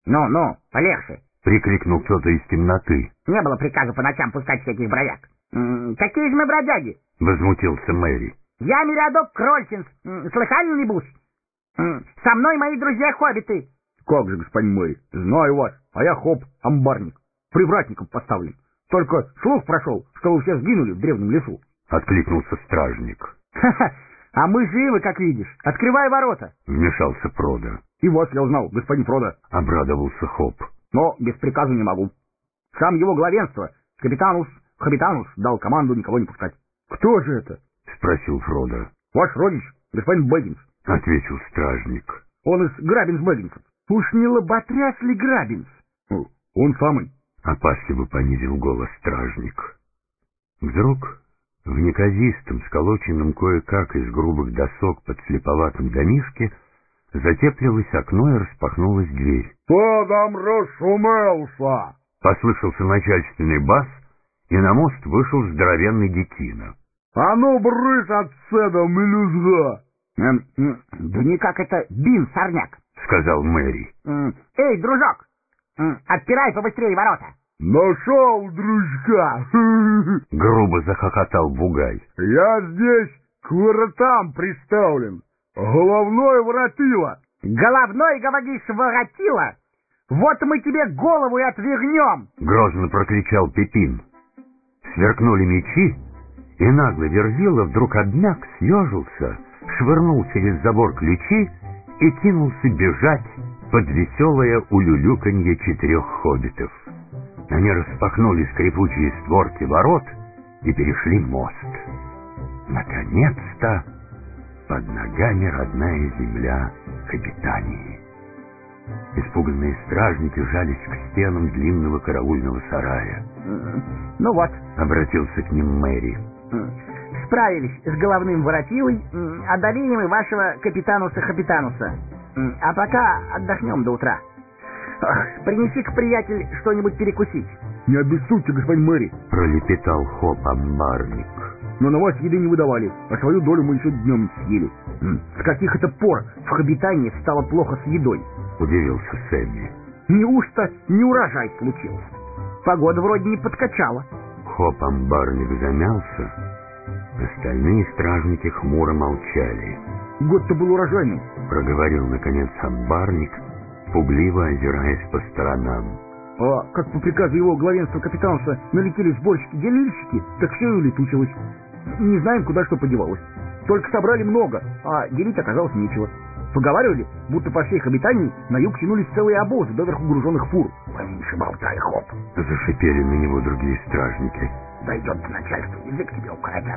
Ну, полегче. Прикрикнул кто-то из темноты. Не было приказа по ночам пускать всяких бродяг. Какие же мы бродяги? Возмутился Мэри. Я Мириадок Крольчинс. Слыхали, небось? Со мной мои друзья-хоббиты. Как же, господин Мэри, знаю вас, а я Хоп, амбарник. Привратником поставлен. Только слух прошел, что вы все сгинули в древнем лесу. Откликнулся стражник. Ха-ха, а мы живы, как видишь. Открывай ворота. Вмешался Фродо. И вас я узнал, господин Фродо. Обрадовался Хоп. Но без приказа не могу. Сам его главенство, капитанус Хоббитанус, дал команду никого не пускать. Кто же это? Спросил Фродо. Ваш родич, господин Бэггинс. Ответил стражник. Он из Граббинс-Бэггинсов. Уж не лоботряс ли Граббинс? Он самый. Опасливо понизил голос стражник. Вдруг в неказистом, сколоченном кое-как из грубых досок подслеповатом домишке затеплилось окно и распахнулась дверь. «Кто там расшумелся?» Послышался начальственный бас, и на мост вышел здоровенный детина. «А ну, брысь отсюда, мелюзга!» Да никак это Бин, сорняк, — сказал Мэри. Эй, дружок, отпирай побыстрее ворота. «Нашел, дружка!» — грубо захохотал Бугай. «Я здесь к воротам приставлен. Головной воротило!» «Головной, говоришь, воротило? Вот мы тебе голову и отвернем!» — грозно прокричал Пипин. Сверкнули мечи, и нагло Верзила вдруг обмяк, съежился, швырнул через забор ключи и кинулся бежать под веселое улюлюканье 4 хоббитов. Они распахнули скрипучие створки ворот и перешли мост. Наконец-то под ногами родная земля Хоббитании. Испуганные стражники жались к стенам длинного караульного сарая. «Ну вот», — обратился к ним Мэри. «Справились с головным воротилой, одолели мы вашего капитануса Хоббитануса. А пока отдохнем до утра. Принеси-ка, приятель, что-нибудь перекусить». «Не обессудьте, господин Мэри», — пролепетал Хоп-амбарник. «но на вас еды не выдавали, а свою долю мы еще днем не съели. С каких это пор в Хоббитании стало плохо с едой?» — удивился Сэмми. «Неужто не урожай случился? Погода вроде не подкачала». Хоп-амбарник замялся. Остальные стражники хмуро молчали. «Год-то был урожайный», — проговорил, наконец, амбарник, пугливо озираясь по сторонам. «а как по приказу его главенства капитанства налетели сборщики-делильщики, так все и улетучилось. Не знаем, куда что подевалось. Только собрали много, а делить оказалось нечего. Поговаривали, будто по всей Хоббитании на юг тянулись целые обозы, доверху груженных фур». «Поменьше болтай, Хоп», — зашипели на него другие стражники. «Дойдет до начальства, язык тебе укоротят».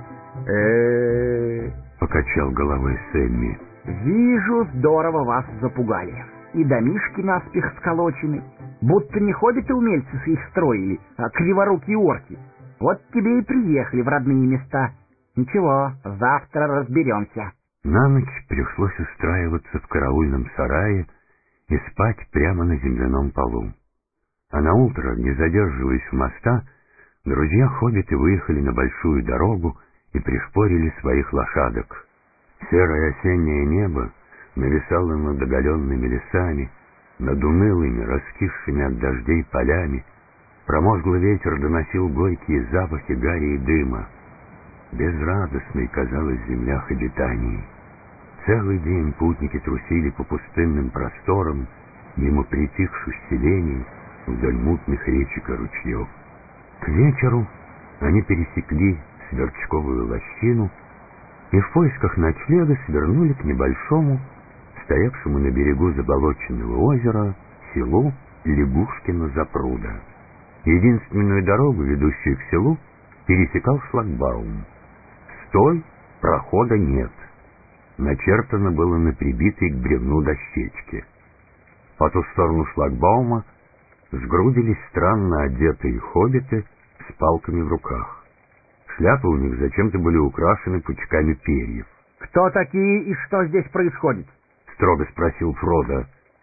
Покачал головой Сэмми. «Вижу, здорово вас запугали. И домишки наспех сколочены. Будто не хоббиты-умельцы их строили, а криворукие орки. Вот тебе и приехали в родные места. Ничего, завтра разберемся». На ночь пришлось устраиваться в караульном сарае и спать прямо на земляном полу. А на утро, не задерживаясь у моста, друзья-хоббиты выехали на большую дорогу и пришпорили своих лошадок. Серое осеннее небо нависало над оголенными лесами, над унылыми, раскисшими от дождей полями. Промозглый ветер доносил горькие запахи гари и дыма. Безрадостной казалась земля Хоббитании. Целый день путники трусили по пустынным просторам, мимо притихших селений, вдоль мутных речек и ручьев. К вечеру они пересекли Сверчковую лощину и в поисках ночлега свернули к небольшому, стоявшему на берегу заболоченного озера, селу Лягушкино-Запруда. Единственную дорогу, ведущую к селу, пересекал шлагбаум. С той прохода нет. Начертано было на прибитой к бревну дощечке. По ту сторону шлагбаума сгрудились странно одетые хоббиты с палками в руках. Шляпы у них зачем-то были украшены пучками перьев. «Кто такие и что здесь происходит?» — строго спросил Фродо.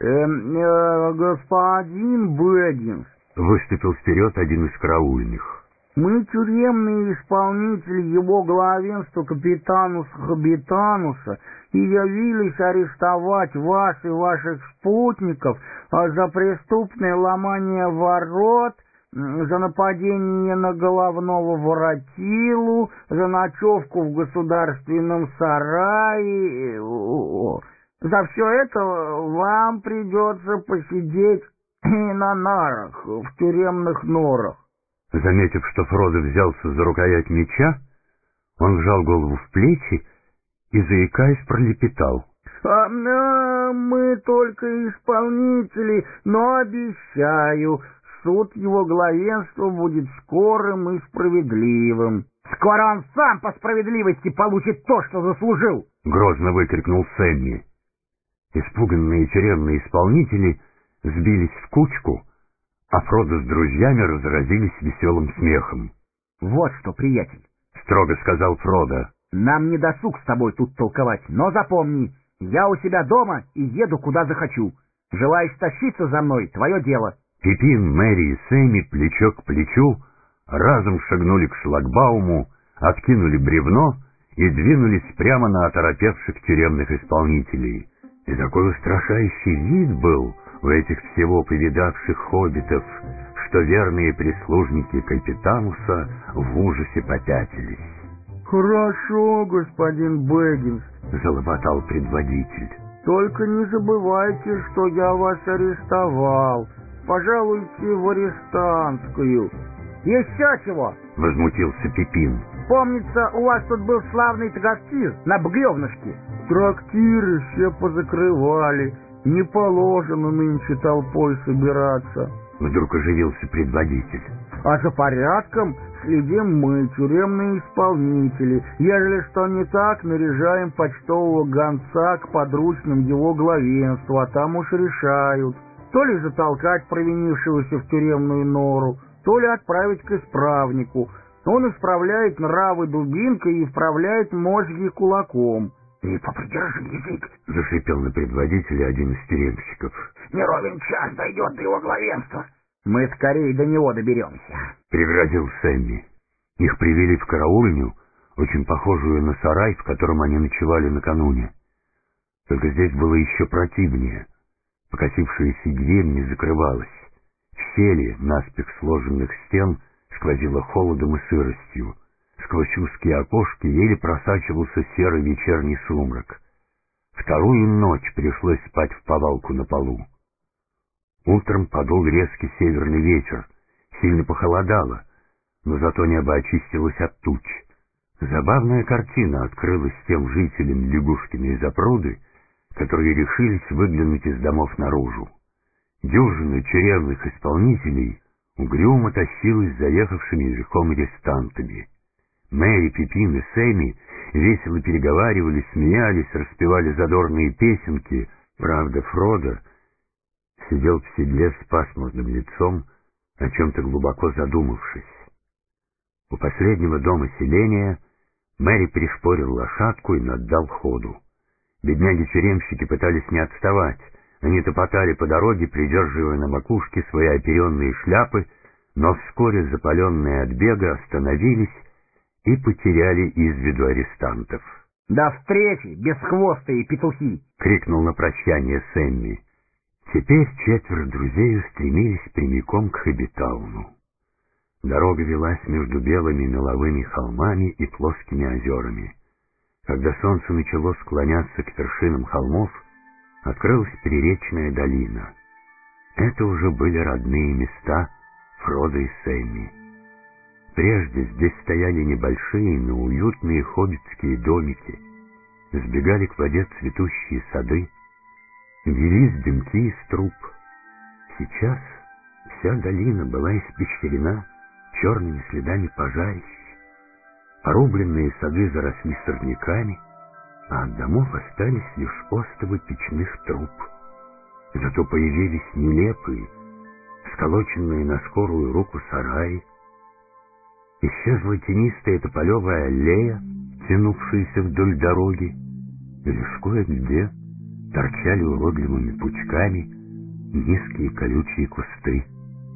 Господин Бэггинс. Выступил вперед один из караульных. Мы тюремные исполнители его главенства капитануса Хоббитануса и явились арестовать вас и ваших спутников а за преступное ломание ворот, за нападение на головного воротилу, за ночевку в государственном сарае. За все это вам придется посидеть и на нарах, в тюремных норах. Заметив, что Фродо взялся за рукоять меча, он вжал голову в плечи и, заикаясь, пролепетал: мы только исполнители, но обещаю, суд его главенства будет скорым и справедливым. Скоро он сам по справедливости получит то, что заслужил! Грозно выкрикнул Сэмми. Испуганные тюремные исполнители сбились в кучку, а Фродо с друзьями разразились веселым смехом. Вот что, приятель, строго сказал Фродо, нам не досуг с тобой тут толковать, но запомни, я у себя дома и еду куда захочу. Желаешь тащиться за мной — твое дело. Пипин, Мэри и Сэмми плечо к плечу разом шагнули к шлагбауму, откинули бревно и двинулись прямо на оторопевших тюремных исполнителей. И такой устрашающий вид был у этих всего повидавших хоббитов, что верные прислужники Капитануса в ужасе попятились. «Хорошо, господин Бэггинс», — залопотал предводитель. «только не забывайте, что я вас арестовал. Пожалуйте в арестантскую». «Еще чего?» — возмутился Пипин. «Помнится, у вас тут был славный трактир на Бревнышке». «Трактиры все позакрывали. Не положено нынче толпой собираться». Вдруг оживился предводитель. «А за порядком следим мы, тюремные исполнители. Ежели что не так, наряжаем почтового гонца к подручным его главенству, а там уж решают, то ли затолкать провинившегося в тюремную нору, то ли отправить к исправнику. Он исправляет нравы дубинкой и вправляет мозги кулаком». «Ты попридержи язык!» — зашипел на предводителя один из тюремщиков. «Не ровен час дойдет до его главенства. Мы скорее до него доберемся», — пригрозил Сэмми. Их привели в караульню, очень похожую на сарай, в котором они ночевали накануне. Только здесь было еще противнее. Покосившаяся дверь не закрывалась. В щели наспех сложенных стен сквозило холодом и сыростью. Сквозь узкие окошки еле просачивался серый вечерний сумрак. Вторую ночь пришлось спать вповалку на полу. Утром подул резкий северный ветер, сильно похолодало, но зато небо очистилось от туч. Забавная картина открылась тем жителям Лягушкиной запруды, которые решились выглянуть из домов наружу. Дюжина тюремных исполнителей угрюмо тащилась заехавшими верхом арестантами. Мэри, Пипин и Сэмми весело переговаривались, смеялись, распевали задорные песенки. Правда, Фродо сидел в седле с пасмурным лицом, о чем-то глубоко задумавшись. У последнего дома селения Мэри пришпорил лошадку и наддал ходу. Бедняги-тюремщики пытались не отставать. Они топотали по дороге, придерживая на макушке свои оперенные шляпы, но вскоре, запаленные от бега, остановились и потеряли из виду арестантов. «До встречи, бесхвостые петухи!» — крикнул на прощание Сэмми. Теперь четверо друзей устремились прямиком к Хоббитауну. Дорога велась между белыми меловыми холмами и плоскими озерами. Когда солнце начало склоняться к вершинам холмов, открылась приречная долина. Это уже были родные места Фродо и Сэмми. Прежде здесь стояли небольшие, но уютные хоббитские домики, сбегали к воде цветущие сады, велись дымки из труб. Сейчас вся долина была испещрена черными следами пожарищ. Порубленные сады заросли сорняками, а от домов остались лишь остовы печных труб. Зато появились нелепые, сколоченные на скорую руку сараи. Исчезла тенистая тополевая аллея, тянувшаяся вдоль дороги, и лишь кое-где торчали уродливыми пучками низкие колючие кусты.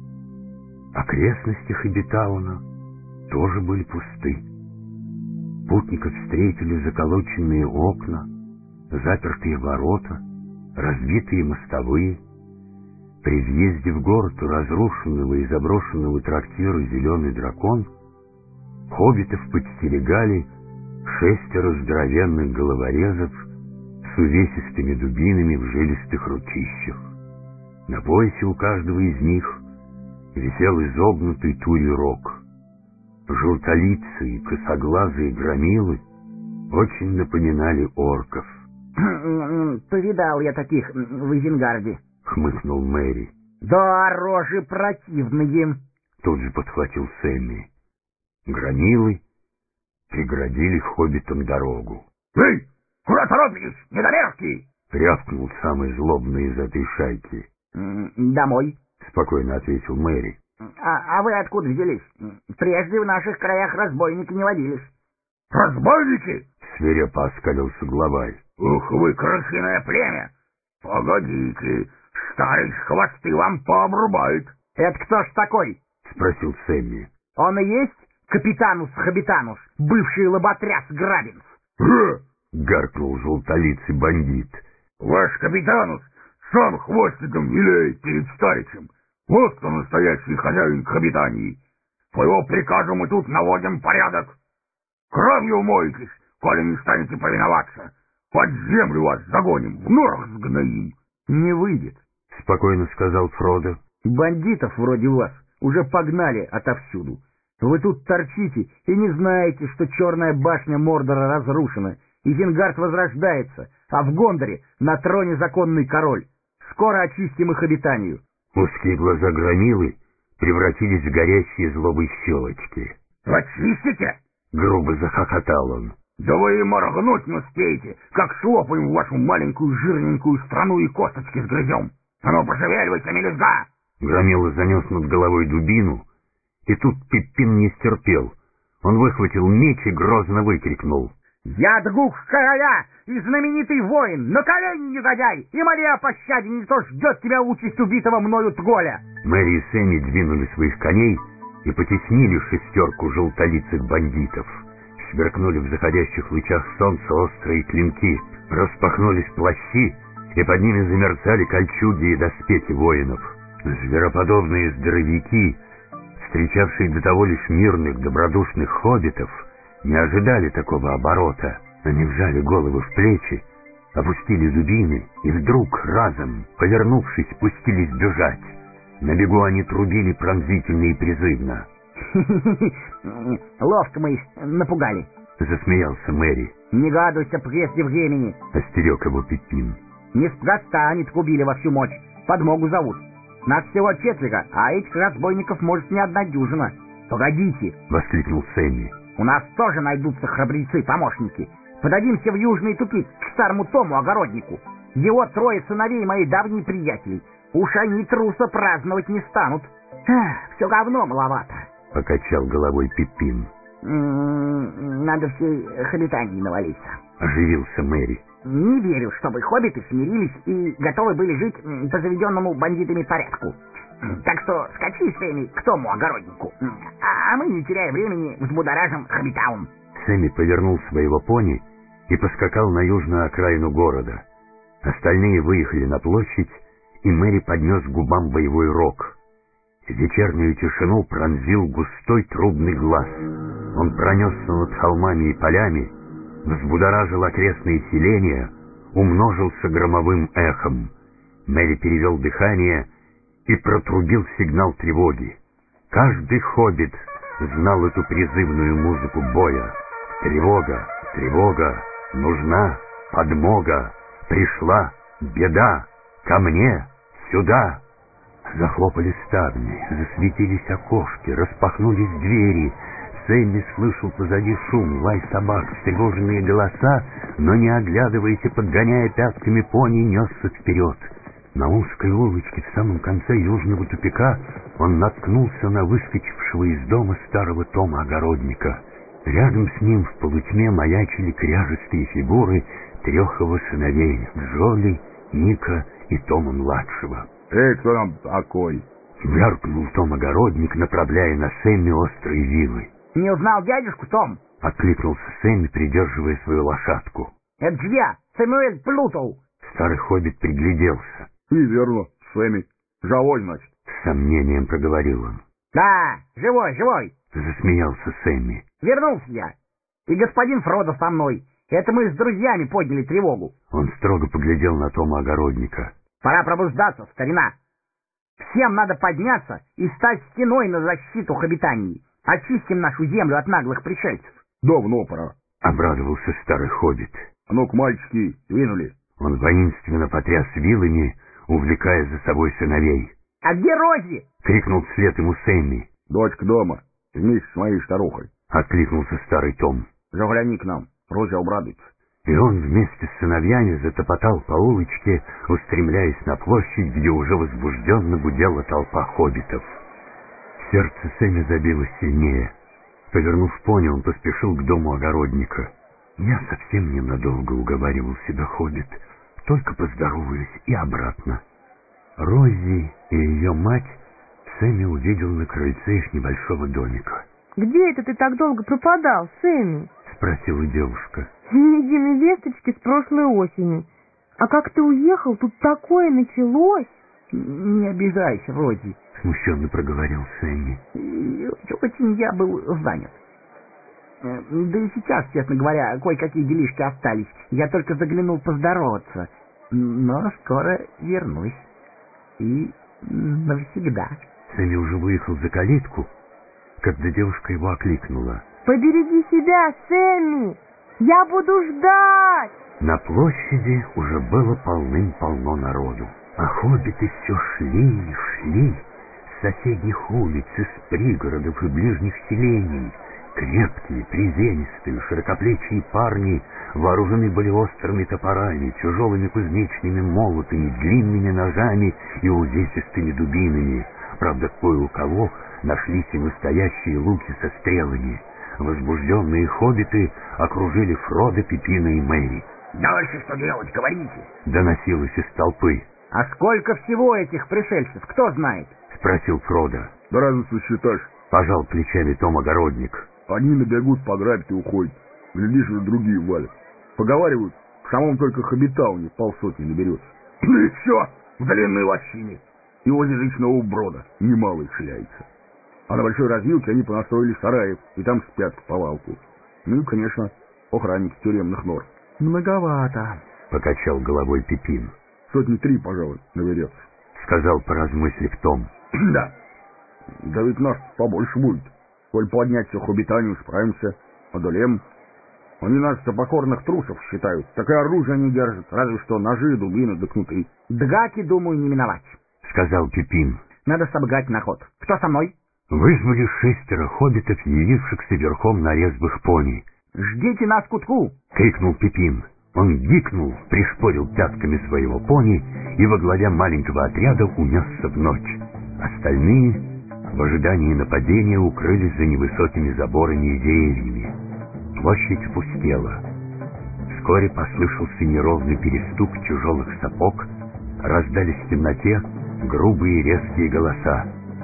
Окрестности Хоббитауна тоже были пусты. Путников встретили заколоченные окна, запертые ворота, разбитые мостовые. При въезде в город у разрушенного и заброшенного трактира «Зеленый дракон» хоббитов подстерегали 6 здоровенных головорезов с увесистыми дубинами в жилистых ручищах. На поясе у каждого из них висел изогнутый турий рог. Желтолицые и косоглазые громилы очень напоминали орков. «Повидал я таких в Изенгарде», — хмыкнул Мэри. «Да, рожи противные», — тут же подхватил Сэмми. Громилы преградили хоббитам дорогу. «Эй, куда торопитесь, недомерки?» — рявкнул самый злобный из этой шайки. «Домой», — спокойно ответил Мэри. «А вы откуда взялись? Прежде в наших краях разбойники не водились». «Разбойники?» — свирепо оскалился главарь. «Ух вы, крысиное племя! Погодите, старый хвосты вам пообрубает». «Это кто ж такой?» — спросил Сэмми. «Он и есть Капитанус Хоббитанус, бывший лоботряс Грабинс?» — гаркнул желтолицый бандит. «Ваш Капитанус сам хвостиком виляет перед старичем. Вот кто настоящий хозяин Хоббитании. По его приказу мы тут наводим порядок. Кровью умоетесь, коли не станете повиноваться. Под землю вас загоним, в норах сгноим». «Не выйдет», — спокойно сказал Фродо. «Бандитов вроде вас уже погнали отовсюду. Вы тут торчите и не знаете, что черная башня Мордора разрушена, и Изенгард возрождается, а в Гондоре на троне законный король. Скоро очистим их обитанию». Узкие глаза громилы превратились в горящие злобой щелочки. «Очистите?» — грубо захохотал он. «Да вы и моргнуть не успеете, как слопаем вашу маленькую жирненькую страну и косточки сгрызем. А ну, пошевеливайся, мелюзга!» Громила занес над головой дубину, и тут Пиппин не стерпел. Он выхватил меч и грозно выкрикнул: «Я Дгух короля и знаменитый воин! На колени, негодяй, и моли о пощаде, не то ждет тебя участь убитого мною Тголя!» Мэри и Сэмми двинули своих коней и потеснили 6 желтолицых бандитов. Сверкнули в заходящих лучах солнца острые клинки, распахнулись плащи, и под ними замерцали кольчуги и доспехи воинов. Звероподобные здоровяки, встречавшие до того лишь мирных, добродушных хоббитов, не ожидали такого оборота. Они вжали головы в плечи, опустили дубины и вдруг, разом, повернувшись, пустились бежать. На бегу они трубили пронзительно и призывно. «Ловко мы их напугали», — засмеялся Мэри. «Не гадуйся прежде времени», — остерег его Пиппин. «Неспроста они губили во всю мощь. Подмогу зовут. Нас всего 4, а этих разбойников может не одна дюжина». «Погодите», — воскликнул Сэмми. «У нас тоже найдутся храбрецы-помощники. Подадимся в южный тупик к старому Тому Огороднику. Его 3 сыновей мои давние приятели. Уж они труса праздновать не станут». «Все говно маловато», — покачал головой Пиппин. «Надо всей Хоббитании навалиться», — оживился Мэри. «Не верю, чтобы хоббиты смирились и готовы были жить по заведенному бандитами порядку. Так что скачи с Сэмми к Тому Огороднику, а мы, не теряя времени, взбудоражим Хоббитаун». Сэмми повернул своего пони и поскакал на южную окраину города. Остальные выехали на площадь, и Мэри поднес к губам боевой рог. Вечернюю тишину пронзил густой трубный глаз. Он пронесся над холмами и полями, взбудоражил окрестные селения, умножился громовым эхом. Мэри перевел дыхание и протрубил сигнал тревоги. Каждый хоббит знал эту призывную музыку боя. Тревога, тревога, нужна подмога, пришла беда, ко мне, сюда. Захлопали ставни, засветились окошки, распахнулись двери. Сэмми слышал позади шум, лай собак, встревоженные голоса, но, не оглядываясь и подгоняя пятками пони, несся вперед. На узкой улочке в самом конце южного тупика он наткнулся на выскочившего из дома старого Тома Огородника. Рядом с ним в полутьме маячили кряжестые фигуры 3 его сыновей — Джоли, Ника и Тома-младшего. Кто там такой?» — вяркнул Том-Огородник, направляя на Сэмми острые вилы. «Не узнал дядюшку, Том?» — откликнулся Сэмми, придерживая свою лошадку. «Это же я, Сэмюэль Плутоу». Старый хоббит пригляделся. «И верно, Сэмми. Живой, значит. С сомнением проговорил он. Да, живой, живой. Засмеялся Сэмми. Вернулся я. И господин Фродо со мной. Это мы с друзьями подняли тревогу. Он строго поглядел на Тома Огородника. Пора пробуждаться, старина. Всем надо подняться и стать стеной на защиту хоббитании. Очистим нашу землю от наглых пришельцев. Давно пора. Обрадовался старый хоббит. А ну-ка, мальчики, двинули. Он воинственно потряс вилами, увлекая за собой сыновей. А где Рози? Крикнул вслед ему Сэмми. Дочка дома, вместе с моей старухой. Откликнулся старый Том. Загляни к нам, Рози обрадуется. И он вместе с сыновьями затопотал по улочке, устремляясь на площадь, где уже возбужденно гудела толпа хоббитов. Сердце Сэмми забилось сильнее. Повернув пони, он поспешил к дому огородника. «Я совсем ненадолго», — уговаривал себя хоббит. «Только поздороваюсь и обратно». Рози и ее мать Сэмми увидел на крыльце их небольшого домика. «Где это ты так долго пропадал, Сэмми?» — спросила девушка. «Ни единой весточки с прошлой осени. А как ты уехал, тут такое началось!» Не обижайся, Рози. — смущенно проговорил Сэмми. Очень я был занят. Да и сейчас, честно говоря, кое-какие делишки остались. Я только заглянул поздороваться. Но скоро вернусь. И навсегда. Сэмми уже выехал за калитку, когда девушка его окликнула. «Побереги себя, Сэмми! Я буду ждать!» На площади уже было полным-полно народу. А хоббиты все шли и шли с соседних улиц, из пригородов и ближних селений. Крепкие, приземистые, широкоплечие парни вооружены были острыми топорами, тяжелыми кузнечными молотами, длинными ножами и увесистыми дубинами. Правда, кое у кого нашлись и настоящие луки со стрелами. Возбужденные хоббиты окружили Фродо, Пипина и Мэри. «Дальше что делать, говорите?» — доносилось из толпы. «А сколько всего этих пришельцев, кто знает?» — спросил Фродо. Да разницу считаешь? Пожал плечами Том Огородник. Одни набегут, пограбят и уходят. Глядишь, уже другие валят. Поговаривают, в самом только хоббитауне полсотни наберется. Ну и все, в длинной лощине. И возле речного брода немало их шляется. А на большой развилке они понастроили сараев, и там спят в повалку. Ну и, конечно, охранники тюремных нор. «Многовато», — покачал головой Пипин. 3 пожалуй, наберется. — сказал, поразмыслив Том. Да. Да ведь нас побольше будет. Коль поднять всю хоббитанию, справимся, одолеем. Они нас-то покорных трусов считают. Так и оружие не держат, разве что ножи, дубины да кнуты. «Дгаки, думаю, не миновать», — сказал Пипин. «Надо собгать на ход. Кто со мной?» Вызвали 6 хоббитов, явившихся верхом на резвых пони. «Ждите нас к кутку!» — крикнул Пипин. Он гикнул, пришпорил пятками своего пони и во главе маленького отряда унесся в ночь. Остальные в ожидании нападения укрылись за невысокими заборами и деревьями. Площадь пустела. Вскоре послышался неровный перестук тяжелых сапог, раздались в темноте грубые резкие голоса.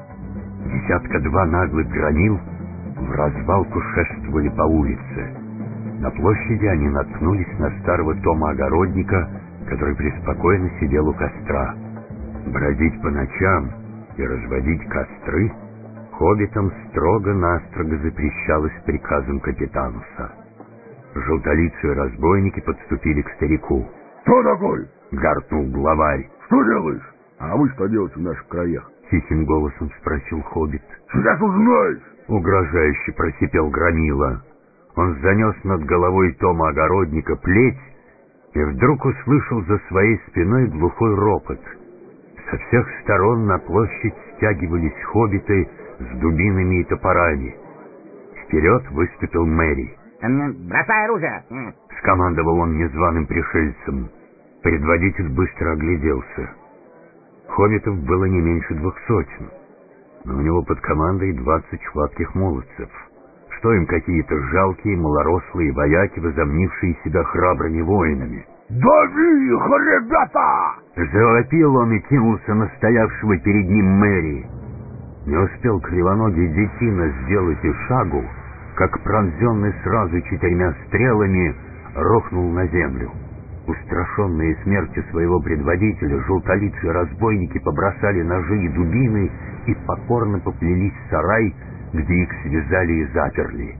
10-2 наглых громил в развалку шествовали по улице. На площади они наткнулись на старого Тома Огородника, который преспокойно сидел у костра. Бродить по ночам и разводить костры хоббитам строго-настрого запрещалось приказом капитануса. Желтолицые разбойники подступили к старику. «Кто такой?» — гаркнул главарь. «Что делаешь?» «А вы что делаете в наших краях?» — тихим голосом спросил хоббит. «Сейчас узнаешь!» — угрожающе просипел громила. Он занес над головой Тома Огородника плеть и вдруг услышал за своей спиной глухой ропот. Со всех сторон на площадь стягивались хоббиты с дубинами и топорами. Вперед выступил Мэри. «Бросай оружие!» — скомандовал он незваным пришельцам. Предводитель быстро огляделся. Хоббитов было не меньше 200, но у него под командой 20 хватких молодцев. Что им какие-то жалкие, малорослые вояки, возомнившие себя храбрыми воинами? «Дави их, ребята!» Завопил он и кинулся на стоявшего перед ним Мэри. Не успел кривоногий детина сделать и шагу, как пронзенный сразу 4 стрелами рухнул на землю. Устрашенные смертью своего предводителя, желтолицые разбойники побросали ножи и дубины и покорно поплелись в сарай, где их связали и заперли.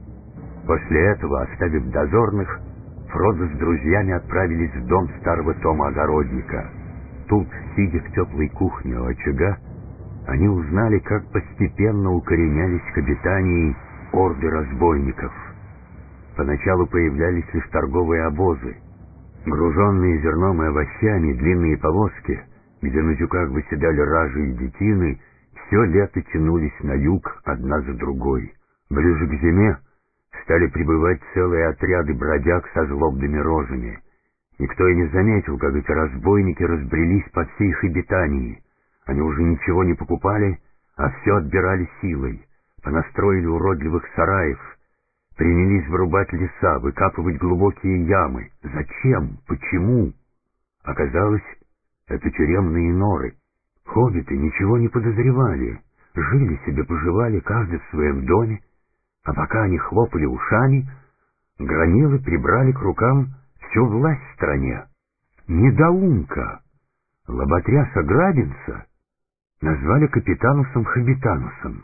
После этого, оставив дозорных, Фродо с друзьями отправились в дом старого Тома Огородника. Тут, сидя в теплой кухне у очага, они узнали, как постепенно укоренялись к обитании орды разбойников. Поначалу появлялись лишь торговые обозы. Груженные зерном и овощами длинные повозки, где на тюках выседали ражи и детины, все лето тянулись на юг одна за другой. Ближе к зиме стали прибывать целые отряды бродяг со злобными рожами. Никто и не заметил, как эти разбойники разбрелись по всей их обитании. Они уже ничего не покупали, а все отбирали силой, понастроили уродливых сараев, принялись вырубать леса, выкапывать глубокие ямы. Зачем? Почему? Оказалось, это тюремные норы. Хоббиты ничего не подозревали, жили себе, поживали, каждый в своем доме, а пока они хлопали ушами, громилы прибрали к рукам всю власть в стране. Недоумка, лоботряса Грабинца назвали капитанусом-хоббитанусом,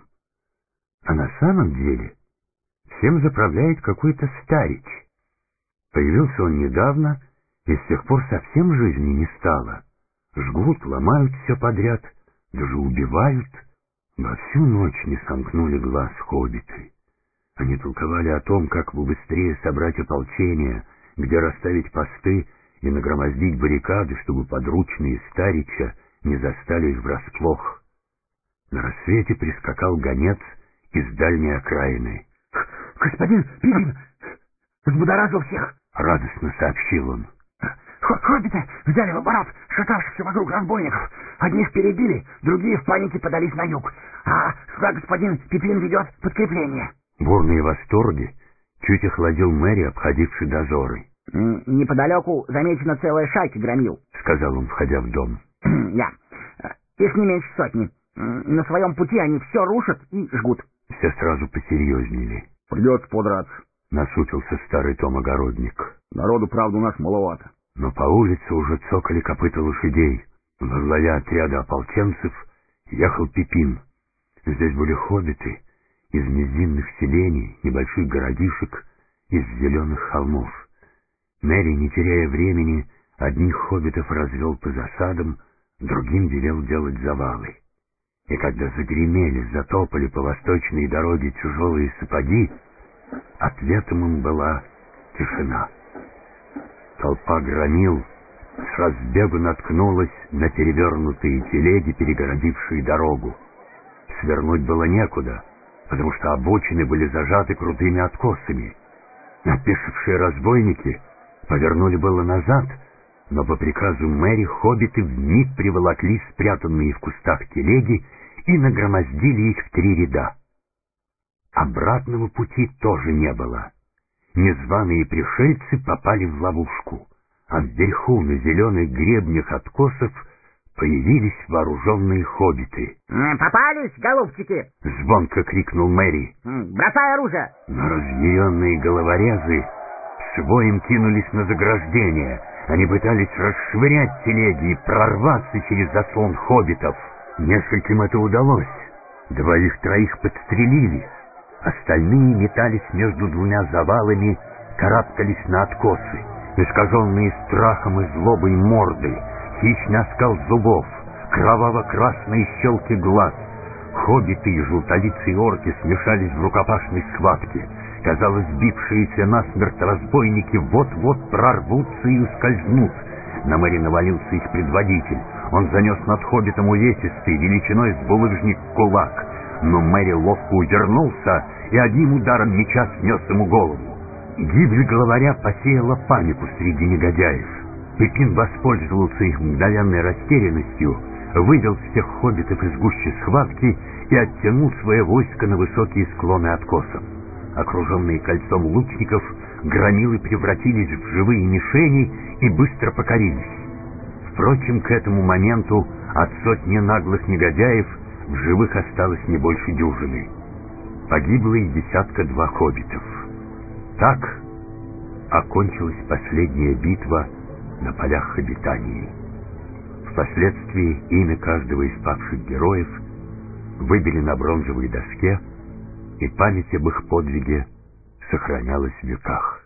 а на самом деле всем заправляет какой-то старич. Появился он недавно, и с тех пор совсем жизни не стало. Жгут, ломают все подряд, даже убивают. Во всю ночь не сомкнули глаз хоббиты. Они толковали о том, как бы быстрее собрать ополчение, где расставить посты и нагромоздить баррикады, чтобы подручные старича не застали их врасплох. На рассвете прискакал гонец из дальней окраины. «Господин Пипин взбудоражил всех!» — радостно сообщил он. «Хоббиты взяли в оборот шатавшихся вокруг разбойников. Одних перебили, другие в панике подались на юг. А сюда господин Пипин ведет подкрепление». Бурные восторги чуть охладил Мэри, обходивший дозоры. «Неподалеку замечена целая шайка громил», — сказал он, входя в дом. «Я. Их не меньше сотни. На своем пути они все рушат и жгут». Все сразу посерьезнели. «Придется подраться», — насупился старый Том Огородник. «Народу, правда, у нас маловато». Но по улице уже цокали копыта лошадей. Во главе отряда ополченцев ехал Пипин. Здесь были хоббиты из низинных селений, небольших городишек, из зеленых холмов. Мэри, не теряя времени, одних хоббитов развел по засадам, другим велел делать завалы. И когда загремели, затопали по восточной дороге тяжелые сапоги, ответом им была тишина. Толпа громил с разбегу наткнулась на перевернутые телеги, перегородившие дорогу. Свернуть было некуда, потому что обочины были зажаты крутыми откосами. Опешившие разбойники повернули было назад, но по приказу Мэри хоббиты вмиг приволокли спрятанные в кустах телеги и нагромоздили их в 3 ряда. Обратного пути тоже не было. Незваные пришельцы попали в ловушку, а вверху на зеленых гребнях откосов появились вооруженные хоббиты. «Попались, голубчики!» — звонко крикнул Мэри. «Бросай оружие!» Но разъяренные головорезы с воем кинулись на заграждение. Они пытались расшвырять телеги и прорваться через заслон хоббитов. Нескольким это удалось. 2-3 подстрелились. Остальные метались между 2 завалами, карабкались на откосы. Искаженные страхом и злобой морды, хищный оскал зубов, кроваво-красные щелки глаз. Хоббиты и желтолицые орки смешались в рукопашной схватке. Казалось, сбившиеся насмерть разбойники вот-вот прорвутся и ускользнут. На Мэри навалился их предводитель. Он занес над хоббитом увесистый, величиной с булыжник кулак. Но Мэри ловко увернулся и одним ударом меча снес ему голову. Гибель главаря посеяла панику среди негодяев. Пипин воспользовался их мгновенной растерянностью, вывел всех хоббитов из гущи схватки и оттянул свое войско на высокие склоны откосов. Окруженные кольцом лучников, громилы превратились в живые мишени и быстро покорились. Впрочем, к этому моменту от сотни наглых негодяев в живых осталось не больше дюжины. Погибло и 1-2 хоббитов. Так окончилась последняя битва на полях обитаний. Впоследствии имя каждого из павших героев выбили на бронзовой доске, и память об их подвиге сохранялась в веках.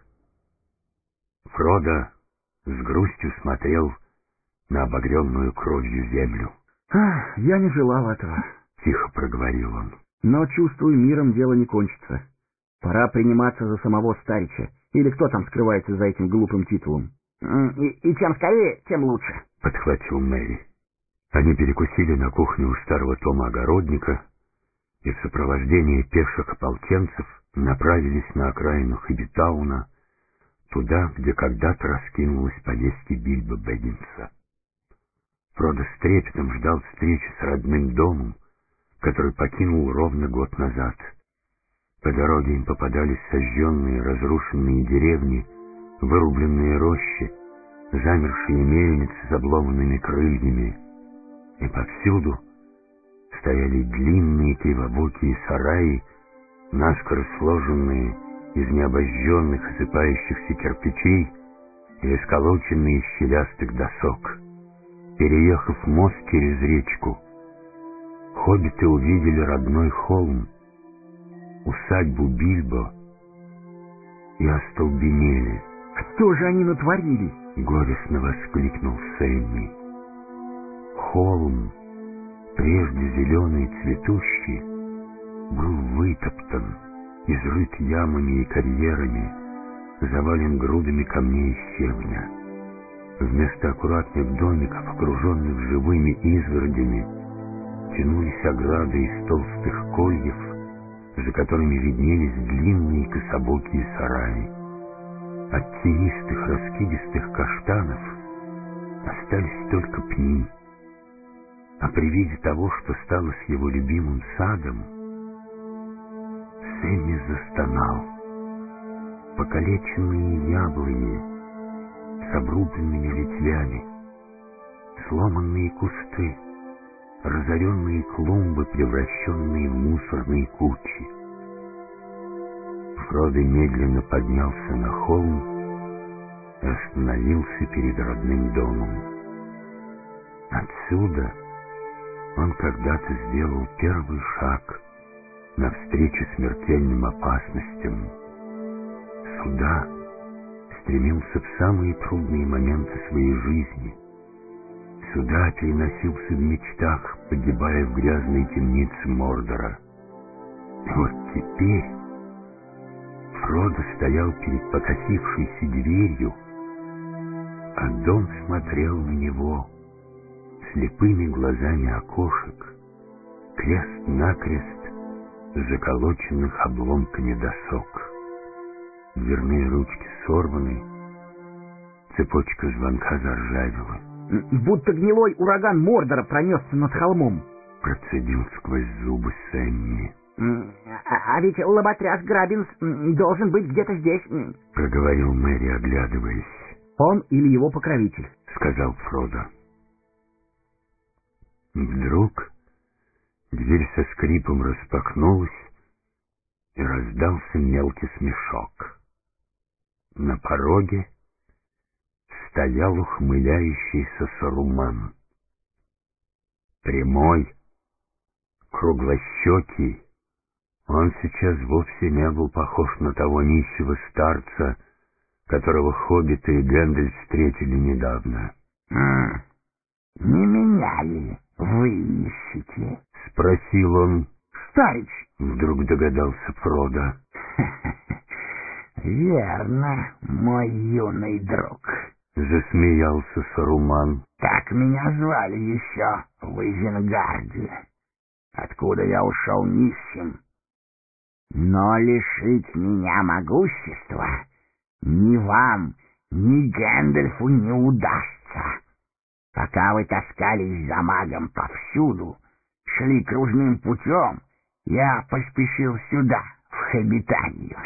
Фродо с грустью смотрел на обогренную кровью землю. Я не желал этого, — тихо проговорил он. Но, чувствую, миром дело не кончится. Пора приниматься за самого Старича, или кто там скрывается за этим глупым титулом. И чем скорее, тем лучше, — подхватил Мэри. Они перекусили на кухне у старого Тома Огородника и в сопровождении пеших ополченцев направились на окраину Хоббитауна, туда, где когда-то раскинулось поместье Бильбо Бэггинса. Фродо с трепетом ждал встречи с родным домом, который покинул ровно год назад. По дороге им попадались сожженные, разрушенные деревни, вырубленные рощи, замершие мельницы с обломанными крыльями, и повсюду стояли длинные кривобокие сараи, наскоро сложенные из необожженных осыпающихся кирпичей или сколоченные из щелястых досок. Переехав мост через речку, хоббиты увидели родной холм, усадьбу Бильбо, и остолбенели. Что же они натворили? — горестно воскликнул Сэмми. Холм, прежде зеленый и цветущий, был вытоптан, изрыт ямами и карьерами, завален грудами камней и щебня. Вместо аккуратных домиков, окруженных живыми изгородями, тянулись ограды из толстых кольев, за которыми виднелись длинные кособокие сараи. От тенистых раскидистых каштанов остались только пни, а при виде того, что стало с его любимым садом, Сэмми застонал. Покалеченные яблони с обрубленными ветвями, сломанные кусты, разоренные клумбы, превращенные в мусорные кучи. Фродо медленно поднялся на холм и остановился перед родным домом. Отсюда он когда-то сделал первый шаг навстречу смертельным опасностям. Сюда стремился в самые трудные моменты своей жизни. Сюда переносился в мечтах, погибая в грязной темнице Мордора. И вот теперь Фродо стоял перед покосившейся дверью, а дом смотрел на него слепыми глазами окошек, крест-накрест заколоченных обломками досок. Дверные ручки сорваны, цепочка звонка заржавела. Будто гнилой ураган Мордора пронесся над холмом. Процедил сквозь зубы Сэмми. А ведь лоботряс Граббинс должен быть где-то здесь. Проговорил Мэри, оглядываясь. Он или его покровитель, сказал Фродо. Вдруг дверь со скрипом распахнулась, и раздался мелкий смешок. На пороге стоял ухмыляющийся Саруман. Прямой, круглощекий, он сейчас вовсе не был похож на того нищего старца, которого хоббиты и Гэндальф встретили недавно. «Не меня ли вы ищете?» — спросил он. «Старич!» — вдруг догадался Фродо. «Верно, мой юный друг», — засмеялся Саруман. «Так меня звали еще в Изенгарде, откуда я ушел нищим. Но лишить меня могущества ни вам, ни Гэндальфу не удастся. Пока вы таскались за магом повсюду, шли кружным путем, я поспешил сюда, в Хоббитанию.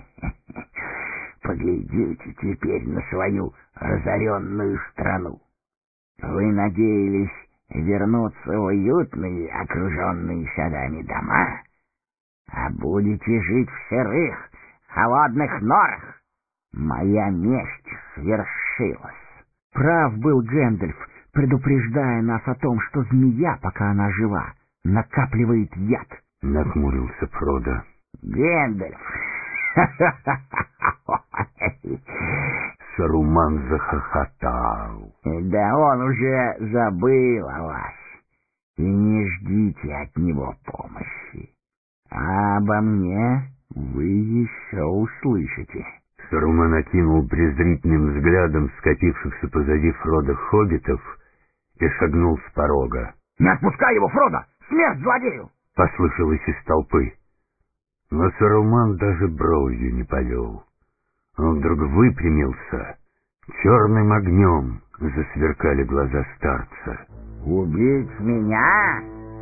Поглядите теперь на свою разоренную страну. Вы надеялись вернуться в уютные, окруженные садами дома, а будете жить в сырых, холодных норах. Моя месть свершилась. Прав был Гэндальф, предупреждая нас о том, что змея, пока она жива, накапливает яд. Нахмурился Фродо. Гэндальф! Саруман захохотал. Да он уже забыл о вас. И не ждите от него помощи. А обо мне вы еще услышите. Саруман окинул презрительным взглядом скопившихся позади Фродо хоббитов и шагнул с порога. «Не отпускай его, Фродо! Смерть злодею!» — послышалось из толпы. Но Саруман даже бровью не повел. Он вдруг выпрямился. Черным огнем засверкали глаза старца. «Убить меня?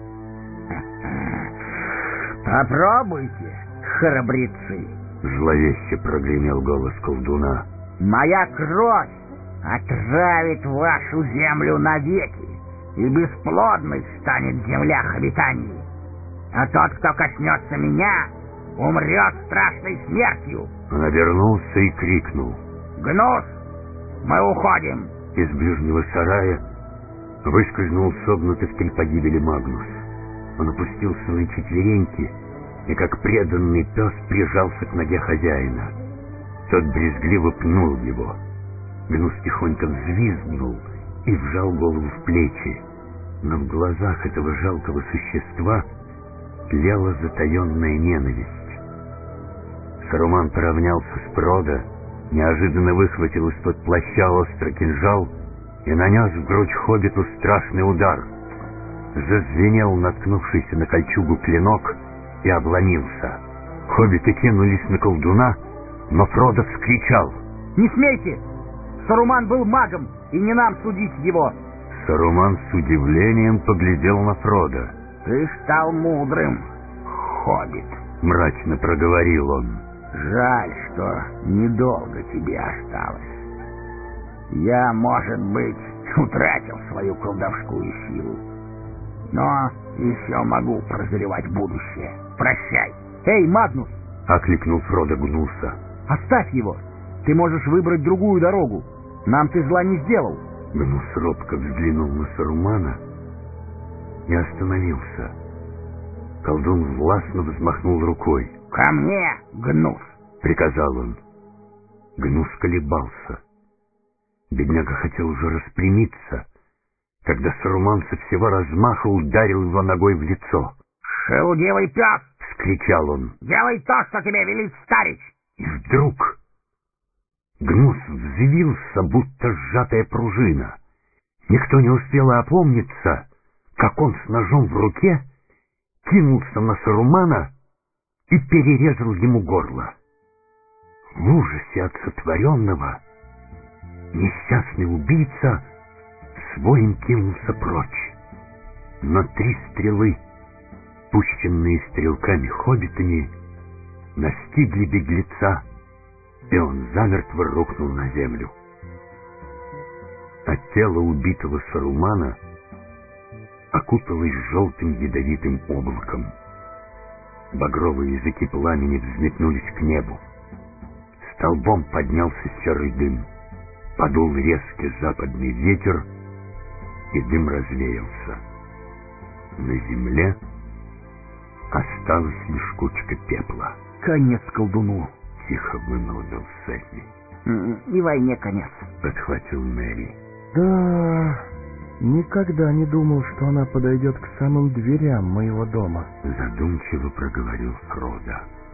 Попробуйте, храбрецы!» — зловеще прогремел голос колдуна. «Моя кровь отравит вашу землю навеки, и бесплодной станет земля их обитаний. А тот, кто коснется меня, умрет страшной смертью!» Он обернулся и крикнул. «Гнус, мы уходим!» Из ближнего сарая выскользнул согнутый в три погибели Магнус. Он опустился на четвереньки и, как преданный пес, прижался к ноге хозяина. Тот брезгливо пнул его. Гнус тихонько взвизгнул и вжал голову в плечи. Но в глазах этого жалкого существа тлела затаенная ненависть. Саруман поравнялся с Фродо, неожиданно выхватил из-под плаща острый кинжал и нанес в грудь хоббиту страшный удар. Зазвенел наткнувшийся на кольчугу клинок и обломился. Хоббиты кинулись на колдуна, но Фродо вскричал: «Не смейте! Саруман был магом, и не нам судить его!» Саруман с удивлением поглядел на Фродо. «Ты стал мудрым, хоббит», — мрачно проговорил он. «Жаль, что недолго тебе осталось. Я, может быть, утратил свою колдовскую силу, но еще могу прозревать будущее. Прощай!» «Эй, Магнус!» — окликнул Фродо Гнуса. «Оставь его! Ты можешь выбрать другую дорогу. Нам ты зла не сделал!» Гнус робко взглянул на Сарумана и остановился. Колдун властно взмахнул рукой. «Ко мне, Гнус!» — приказал он. Гнус колебался. Бедняга хотел уже распрямиться, когда Саруман со всего размаха ударил его ногой в лицо. «Шелудивый пес!» — вскричал он. «Делай то, что тебе велит старич!» И вдруг Гнус взвился, будто сжатая пружина. Никто не успел опомниться, как он с ножом в руке кинулся на Сарумана и перерезал ему горло. В ужасе от сотворенного несчастный убийца с воем кинулся прочь. Но 3 стрелы, пущенные стрелками-хоббитами, настигли беглеца, и он замертво рухнул на землю. А тело убитого Сарумана окуталось желтым ядовитым облаком. Багровые языки пламени взметнулись к небу. Столбом поднялся серый дым. Подул резкий западный ветер, и дым развеялся. На земле осталась лишь кучка пепла. «Конец колдуну!» — тихо вымолвил Сэдди. «И войне конец», — подхватил Мэри. «Да, никогда не думал, что она подойдет к самым дверям моего дома», — задумчиво проговорил Фродо.